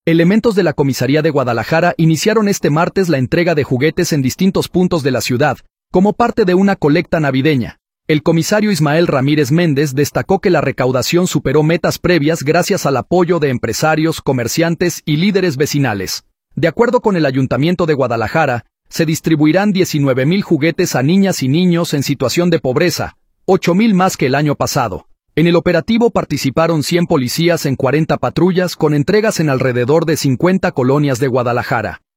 Elementos de la comisaría de Guadalajara iniciaron este martes la entrega de juguetes en distintos puntos de la ciudad, como parte de una colecta navideña. El comisario Ismael Ramírez Méndez destacó que la recaudación superó metas previas gracias al apoyo de empresarios, comerciantes y líderes vecinales. De acuerdo con el Ayuntamiento de Guadalajara, se distribuirán 19,000 juguetes a niñas y niños en situación de pobreza, 8,000 más que el año pasado. En el operativo participaron 100 policías en 40 patrullas con entregas en alrededor de 50 colonias de Guadalajara.